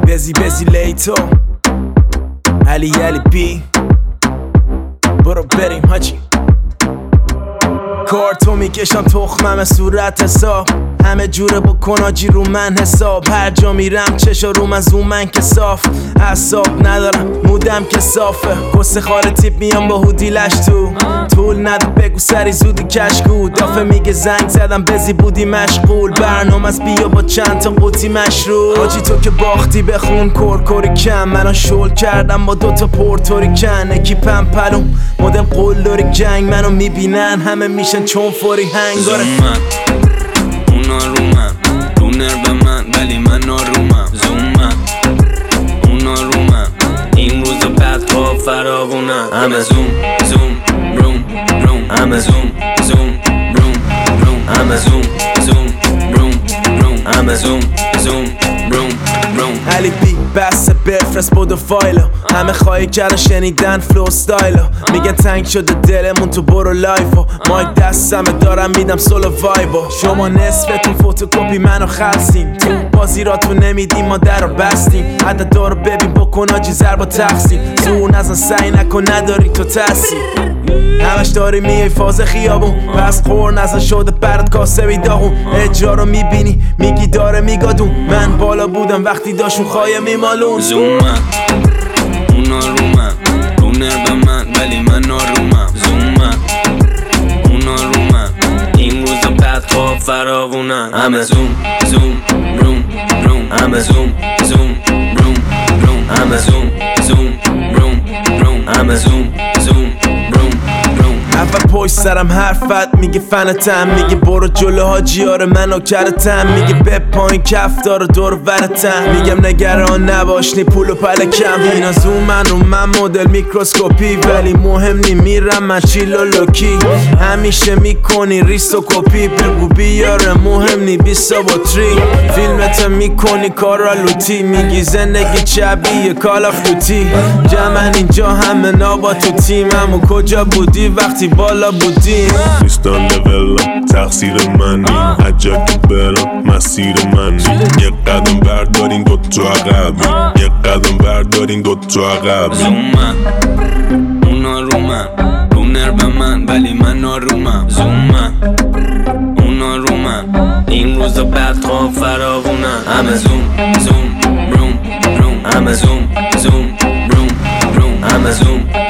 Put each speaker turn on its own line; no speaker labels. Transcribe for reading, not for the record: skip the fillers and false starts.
بزی لیتو علی بی برو بریم حاجی. کارتو میکشم تخمم صورت حساب، همه جوره بکن آجی رو من حساب. هر جا میرم چشا رو من زوم من که صاف، حساب ندارم مودم که صافه. کس خال تیپ میام با هودی لش تو طول نده بگو سری زودی کشکو. دافه میگه زنگ زدم بزی بودی مشغول، برنامه از بیا با چند تا قوطی مشروب. آجی تو که باختی بخون کرکوری کم، منو شل کردم با دوتا پورتوری کن. اکیپم پلوم مدل قلدری جنگ، منو میبینن همه میشن چون فوری هنگاره.
اونا رو من رو نرو من ولی من آرومم. زومم اونا رو من این روزا بدها فراوونم. همه زوم روم همه زوم روم همه زوم روم همه زوم روم
علی بی بسته بفرست بودو فایلو، همه خواهی کردن شنیدن فلو ستایلو. میگن تنگ شده دلمون تو برو لایفو، مایک دستمه دارم میدم سولو وایبو. شما نصفتون فوتوکوپی منو خلصین، تو بازیراتون نمیدیم ما در رو بستیم. حتی دارو ببین بکن آجی ضرب و تقسیم، زور نزن سعی نکن نداری تو تاثیر. همش داری میای فاز خیابون، پس خور نزن شده برات کاسه بی داغون. اجرا رو میبینی میگی داره میگادون، من بالا بودم وقتی داشون خواهی میمالون.
زومم اونا رو من رو نرو من ولی من آرومم. زومم اونا رو من این روزا بدها فراوونن. همه زوم روم همه زوم روم همه زوم روم همه زوم
اول پشت سرم حرفت میگه فنتم، میگه برو جلو حاجی آره منو کرتم. میگه به پایین کف داره دور ورتم، میگم نگران نباش نی پول و پلکم. اینا زومن رو من مدل میکروسکوپی، ولی مهم نی میرم من چیل و لوکی. همیشه میکنی ریست و کپی، بگو بیاره مهم نی بیسا با تری. فیلمت میکنی کارا لوتی، میگی زندگی شبیه کال آف دوتی. جمعن اینجا همه نابا تو تیمم و کجا بودی وقتی بالا بودیم.
نیستان لولم تقصیر منی، عجب که برم مسیر منی. یه قدم بردارین دوتا عقب، یه قدم بردارین دوتا عقب.
زومم اونا رو من رو نرو من ولی من آرومم. زومم اونا رو من این روزا بدها فراوونن. همه زوم روم همه زوم روم همه زوم